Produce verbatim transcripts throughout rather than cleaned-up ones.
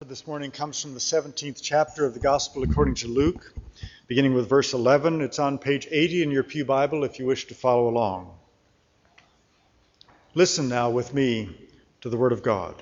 this morning comes from the seventeenth chapter of the Gospel according to Luke, beginning with verse eleven. It's on page eighty in your pew Bible if you wish to follow along. Listen now with me to the Word of God.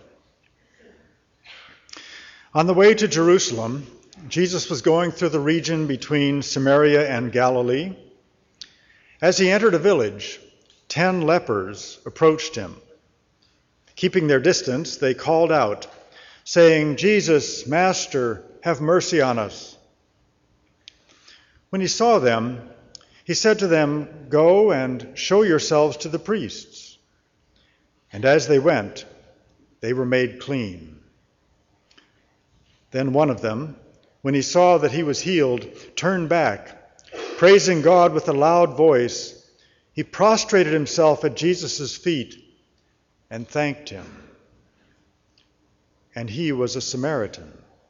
On the way to Jerusalem, Jesus was going through the region between Samaria and Galilee. As he entered a village, ten lepers approached him. Keeping their distance, they called out, saying, "Jesus, Master, have mercy on us." When he saw them, he said to them, "Go and show yourselves to the priests." And as they went, they were made clean. Then one of them, when he saw that he was healed, turned back, praising God with a loud voice. He prostrated himself at Jesus' feet and thanked him. And he was a Samaritan.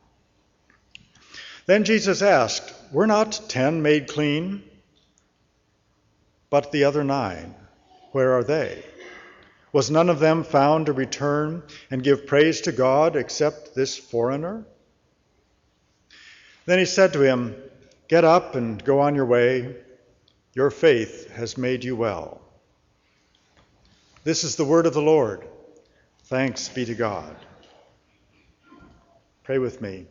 Then Jesus asked, "Were not ten made clean? But the other nine, where are they? Was none of them found to return and give praise to God except this foreigner?" Then he said to him, "Get up and go on your way. Your faith has made you well." This is the word of the Lord. Thanks be to God. Pray with me.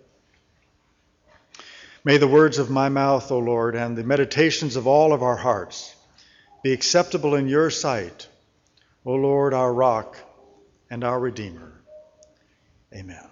May the words of my mouth, O Lord, and the meditations of all of our hearts be acceptable in your sight, O Lord, our rock and our Redeemer. Amen.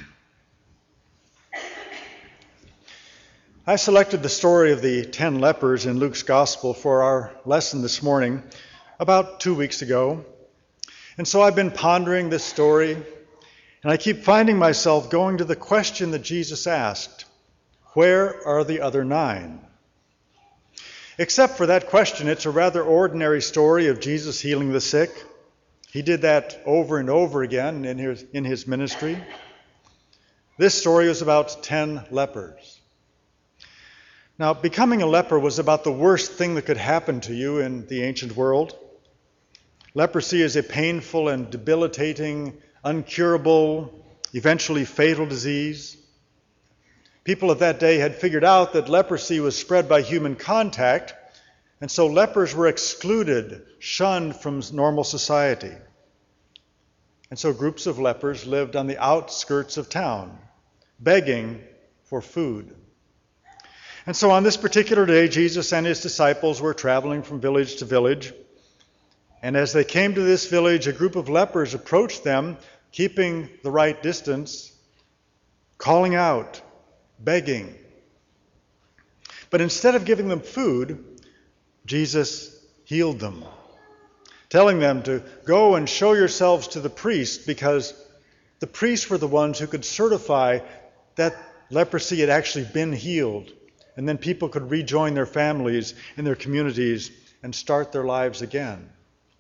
I selected the story of the ten lepers in Luke's Gospel for our lesson this morning about two weeks ago. And so I've been pondering this story, and I keep finding myself going to the question that Jesus asked, where are the other nine? Except for that question, it's a rather ordinary story of Jesus healing the sick. He did that over and over again in his, in his ministry. This story was about ten lepers. Now, becoming a leper was about the worst thing that could happen to you in the ancient world. Leprosy is a painful and debilitating, uncurable, eventually fatal disease. People of that day had figured out that leprosy was spread by human contact, and so lepers were excluded, shunned from normal society. And so groups of lepers lived on the outskirts of town, begging for food. And so on this particular day, Jesus and his disciples were traveling from village to village. And as they came to this village, a group of lepers approached them, keeping the right distance, calling out, begging. But instead of giving them food, Jesus healed them, telling them to go and show yourselves to the priests, because the priests were the ones who could certify that leprosy had actually been healed. And then people could rejoin their families and their communities and start their lives again.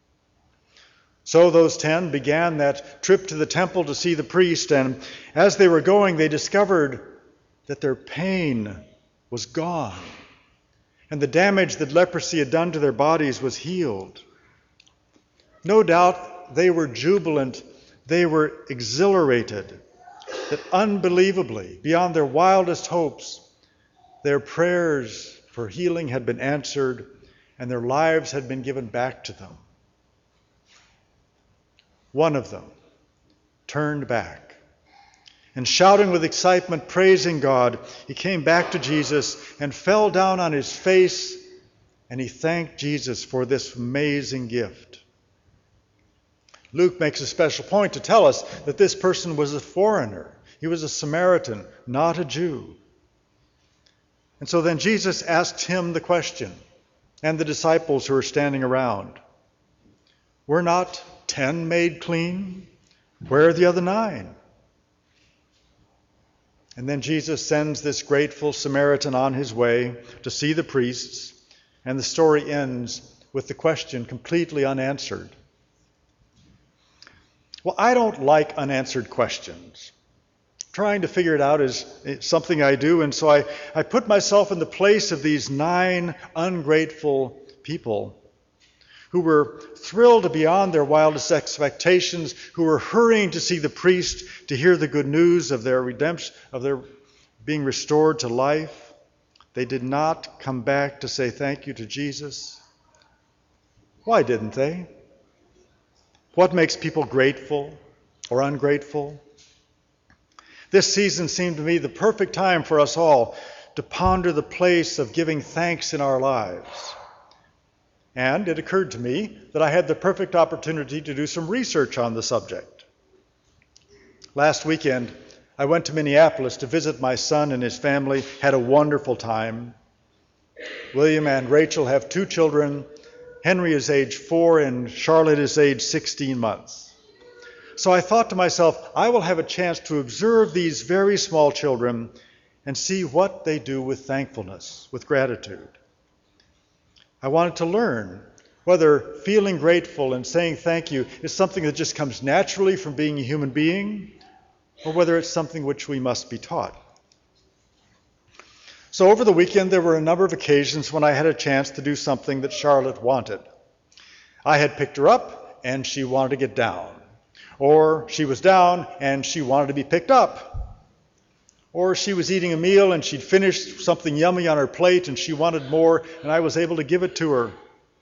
So those ten began that trip to the temple to see the priest, and as they were going, they discovered that their pain was gone, and the damage that leprosy had done to their bodies was healed. No doubt they were jubilant, they were exhilarated, that unbelievably, beyond their wildest hopes, their prayers for healing had been answered, and their lives had been given back to them. One of them turned back, and shouting with excitement, praising God, he came back to Jesus and fell down on his face, and he thanked Jesus for this amazing gift. Luke makes a special point to tell us that this person was a foreigner. He was a Samaritan, not a Jew. And so then Jesus asked him the question, and the disciples who were standing around, "Were not ten made clean? Where are the other nine?" And then Jesus sends this grateful Samaritan on his way to see the priests, and the story ends with the question completely unanswered. Well, I don't like unanswered questions. Trying to figure it out is something I do, and so I, I put myself in the place of these nine ungrateful people who were thrilled beyond their wildest expectations, who were hurrying to see the priest to hear the good news of their redemption, of their being restored to life. They did not come back to say thank you to Jesus. Why didn't they? What makes people grateful or ungrateful? This season seemed to me the perfect time for us all to ponder the place of giving thanks in our lives. And it occurred to me that I had the perfect opportunity to do some research on the subject. Last weekend, I went to Minneapolis to visit my son and his family, had a wonderful time. William and Rachel have two children. Henry is age four and Charlotte is age sixteen months. So I thought to myself, I will have a chance to observe these very small children and see what they do with thankfulness, with gratitude. I wanted to learn whether feeling grateful and saying thank you is something that just comes naturally from being a human being, or whether it's something which we must be taught. So over the weekend, there were a number of occasions when I had a chance to do something that Charlotte wanted. I had picked her up and she wanted to get down. Or she was down and she wanted to be picked up. Or she was eating a meal and she'd finished something yummy on her plate and she wanted more and I was able to give it to her.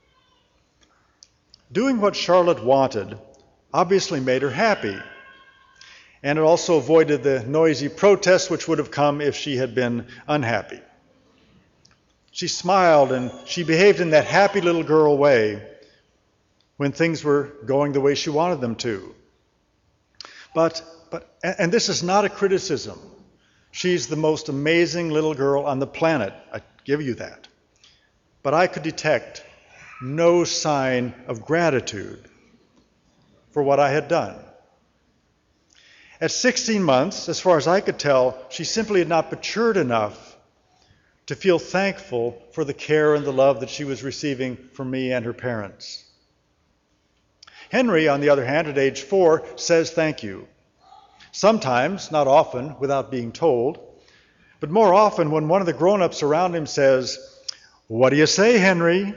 Doing what Charlotte wanted obviously made her happy. And it also avoided the noisy protests which would have come if she had been unhappy. She smiled and she behaved in that happy little girl way when things were going the way she wanted them to. But, but, and this is not a criticism. She's the most amazing little girl on the planet. I give you that. But I could detect no sign of gratitude for what I had done. At sixteen months, as far as I could tell, she simply had not matured enough to feel thankful for the care and the love that she was receiving from me and her parents. Henry, on the other hand, at age four, says thank you. Sometimes, not often, without being told, but more often when one of the grown-ups around him says, "What do you say, Henry?"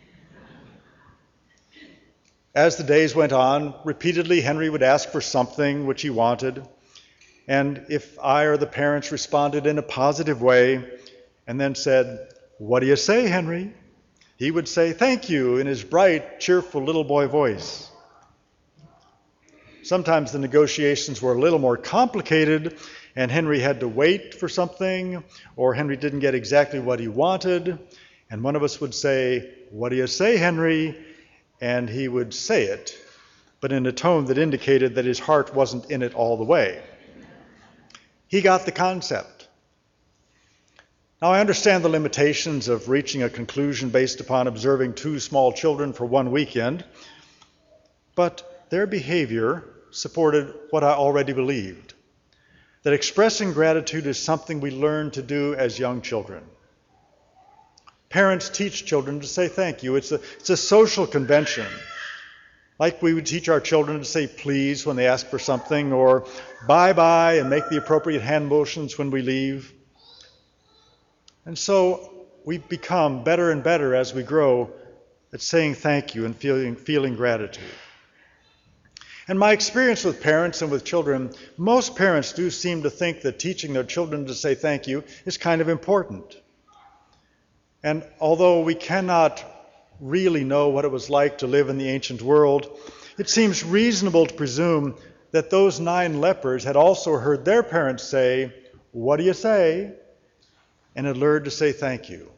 As the days went on, repeatedly Henry would ask for something which he wanted, and if I or the parents responded in a positive way and then said, "What do you say, Henry?" he would say, "Thank you," in his bright, cheerful little boy voice. Sometimes the negotiations were a little more complicated, and Henry had to wait for something, or Henry didn't get exactly what he wanted, and one of us would say, "What do you say, Henry?" And he would say it, but in a tone that indicated that his heart wasn't in it all the way. He got the concept. Now, I understand the limitations of reaching a conclusion based upon observing two small children for one weekend, but their behavior supported what I already believed, that expressing gratitude is something we learn to do as young children. Parents teach children to say thank you. It's a, it's a social convention. Like we would teach our children to say please when they ask for something, or bye-bye and make the appropriate hand motions when we leave. And so we become better and better as we grow at saying thank you and feeling, feeling gratitude. And my experience with parents and with children, most parents do seem to think that teaching their children to say thank you is kind of important. And although we cannot really know what it was like to live in the ancient world, it seems reasonable to presume that those nine lepers had also heard their parents say, "What do you say?" and had learned to say thank you.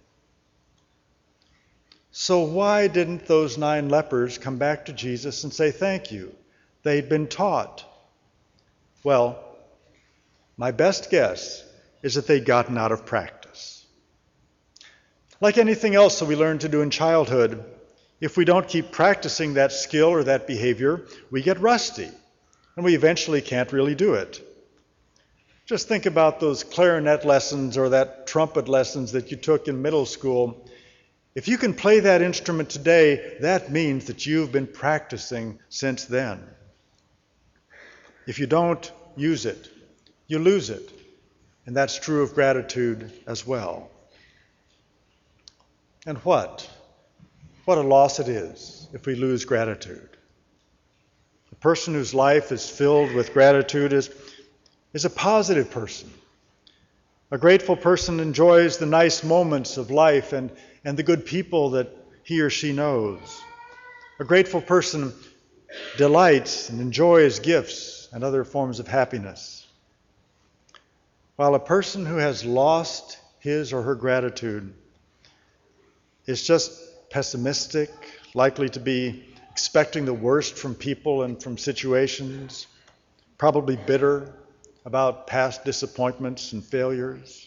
So why didn't those nine lepers come back to Jesus and say thank you? They'd been taught. Well, my best guess is that they'd gotten out of practice. Like anything else that we learn to do in childhood, if we don't keep practicing that skill or that behavior, we get rusty, and we eventually can't really do it. Just think about those clarinet lessons or that trumpet lessons that you took in middle school. If you can play that instrument today, that means that you've been practicing since then. If you don't use it, you lose it, and that's true of gratitude as well. And what? What a loss it is if we lose gratitude. A person whose life is filled with gratitude is, is a positive person. A grateful person enjoys the nice moments of life and, and the good people that he or she knows. A grateful person delights and enjoys gifts and other forms of happiness. While a person who has lost his or her gratitude is just pessimistic, likely to be expecting the worst from people and from situations, probably bitter about past disappointments and failures.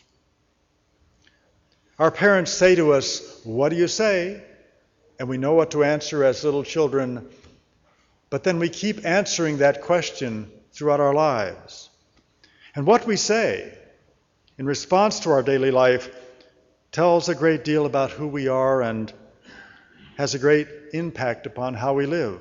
Our parents say to us, "What do you say?" And we know what to answer as little children, but then we keep answering that question throughout our lives. And what we say in response to our daily life tells a great deal about who we are and has a great impact upon how we live.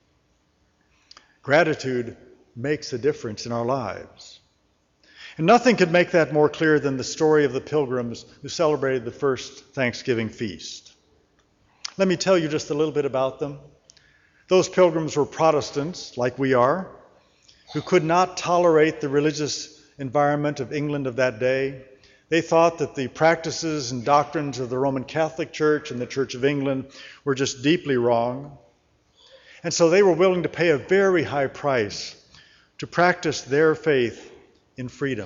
Gratitude makes a difference in our lives. And nothing could make that more clear than the story of the pilgrims who celebrated the first Thanksgiving feast. Let me tell you just a little bit about them. Those pilgrims were Protestants, like we are, who could not tolerate the religious environment of England of that day. They thought that the practices and doctrines of the Roman Catholic Church and the Church of England were just deeply wrong. And so they were willing to pay a very high price to practice their faith in freedom.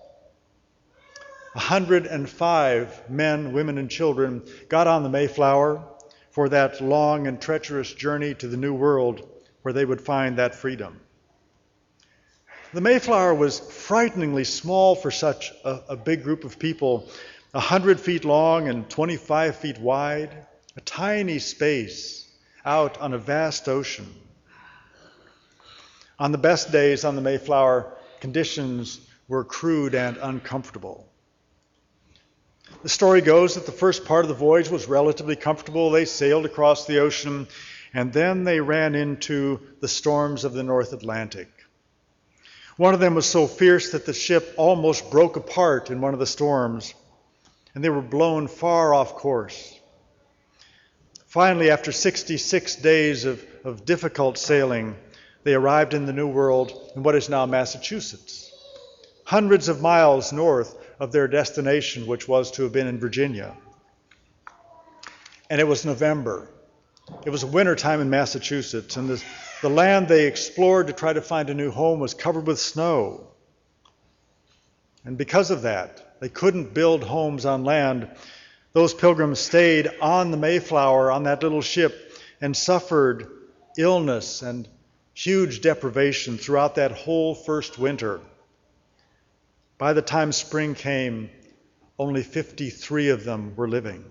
one hundred five men, women, and children got on the Mayflower for that long and treacherous journey to the New World where they would find that freedom. The Mayflower was frighteningly small for such a, a big group of people, one hundred feet long and twenty-five feet wide, a tiny space out on a vast ocean. On the best days on the Mayflower, conditions were crude and uncomfortable. The story goes that the first part of the voyage was relatively comfortable. They sailed across the ocean, and then they ran into the storms of the North Atlantic. One of them was so fierce that the ship almost broke apart in one of the storms, and they were blown far off course. Finally, after sixty-six days of, of difficult sailing, they arrived in the New World in what is now Massachusetts, hundreds of miles north of their destination, which was to have been in Virginia. And it was November. It was wintertime in Massachusetts, and the, the land they explored to try to find a new home was covered with snow. And because of that, they couldn't build homes on land. Those pilgrims stayed on the Mayflower, on that little ship, and suffered illness and huge deprivation throughout that whole first winter. By the time spring came, only fifty-three of them were living.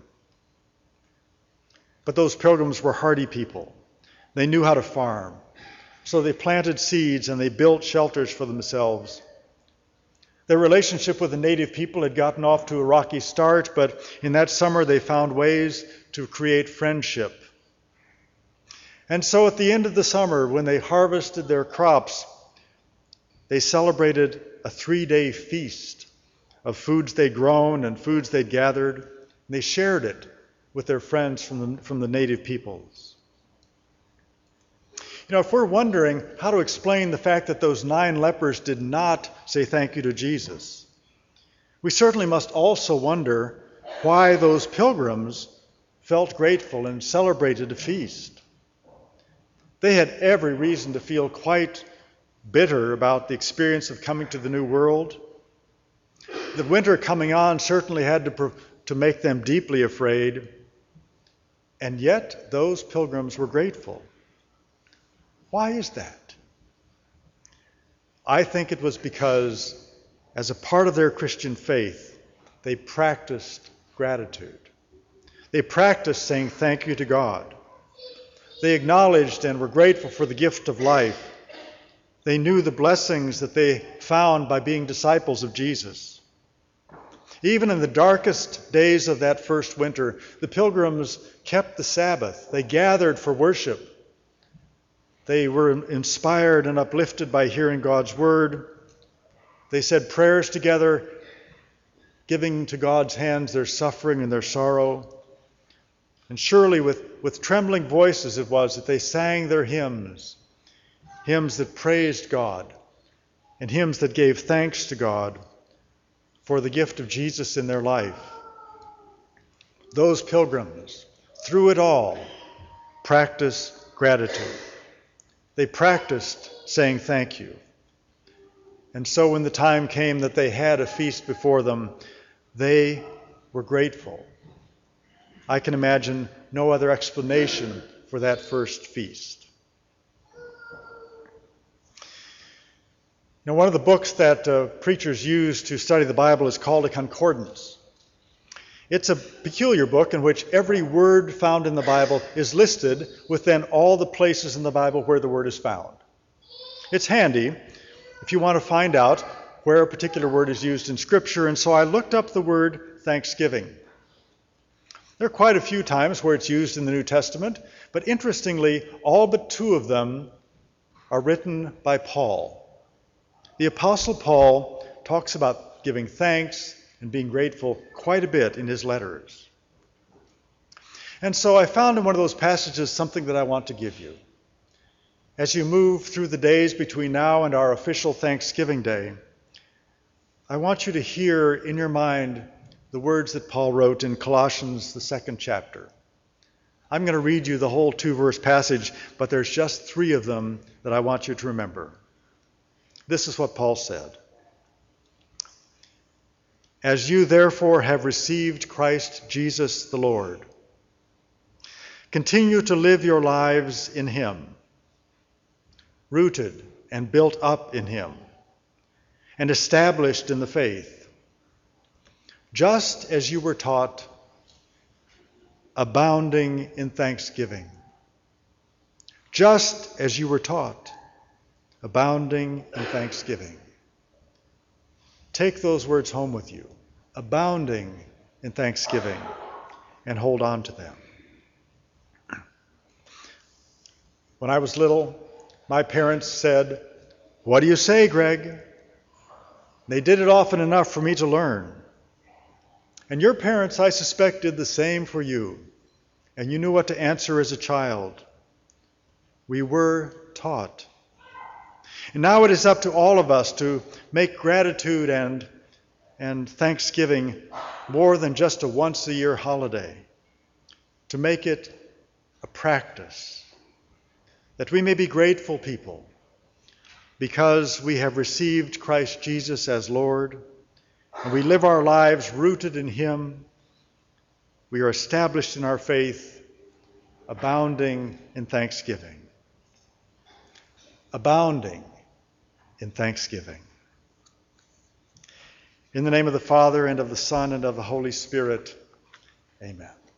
But those pilgrims were hardy people. They knew how to farm. So they planted seeds and they built shelters for themselves. Their relationship with the native people had gotten off to a rocky start, but in that summer they found ways to create friendship. And so at the end of the summer, when they harvested their crops, they celebrated a three-day feast of foods they'd grown and foods they'd gathered, and they shared it with their friends from the, from the native peoples. You know, if we're wondering how to explain the fact that those nine lepers did not say thank you to Jesus, we certainly must also wonder why those pilgrims felt grateful and celebrated a feast. They had every reason to feel quite bitter about the experience of coming to the New World. The winter coming on certainly had to, to make them deeply afraid. And yet, those pilgrims were grateful. Why is that? I think it was because, as a part of their Christian faith, they practiced gratitude. They practiced saying thank you to God. They acknowledged and were grateful for the gift of life. They knew the blessings that they found by being disciples of Jesus. Even in the darkest days of that first winter, the pilgrims kept the Sabbath. They gathered for worship. They were inspired and uplifted by hearing God's word. They said prayers together, giving to God's hands their suffering and their sorrow. And surely with, with trembling voices it was that they sang their hymns, hymns that praised God, and hymns that gave thanks to God for the gift of Jesus in their life. Those pilgrims, through it all, practiced gratitude. They practiced saying thank you. And so when the time came that they had a feast before them, they were grateful. I can imagine no other explanation for that first feast. Now, one of the books that uh, preachers use to study the Bible is called a concordance. It's a peculiar book in which every word found in the Bible is listed within all the places in the Bible where the word is found. It's handy if you want to find out where a particular word is used in Scripture, and so I looked up the word thanksgiving. There are quite a few times where it's used in the New Testament, but interestingly, all but two of them are written by Paul. The Apostle Paul talks about giving thanks and being grateful quite a bit in his letters. And so I found in one of those passages something that I want to give you. As you move through the days between now and our official Thanksgiving Day, I want you to hear in your mind the words that Paul wrote in Colossians, the second chapter. I'm going to read you the whole two-verse passage, but there's just three of them that I want you to remember. This is what Paul said. As you therefore have received Christ Jesus the Lord, continue to live your lives in him, rooted and built up in him, and established in the faith, just as you were taught, abounding in thanksgiving. Just as you were taught, abounding in thanksgiving. Take those words home with you, abounding in thanksgiving, and hold on to them. When I was little, my parents said, "What do you say, Greg?" They did it often enough for me to learn. And your parents, I suspect, did the same for you. And you knew what to answer as a child. We were taught. And now it is up to all of us to make gratitude and, and thanksgiving more than just a once-a-year holiday, to make it a practice, that we may be grateful people because we have received Christ Jesus as Lord, and we live our lives rooted in him. We are established in our faith, abounding in thanksgiving. Abounding in thanksgiving. In the name of the Father, and of the Son, and of the Holy Spirit, amen.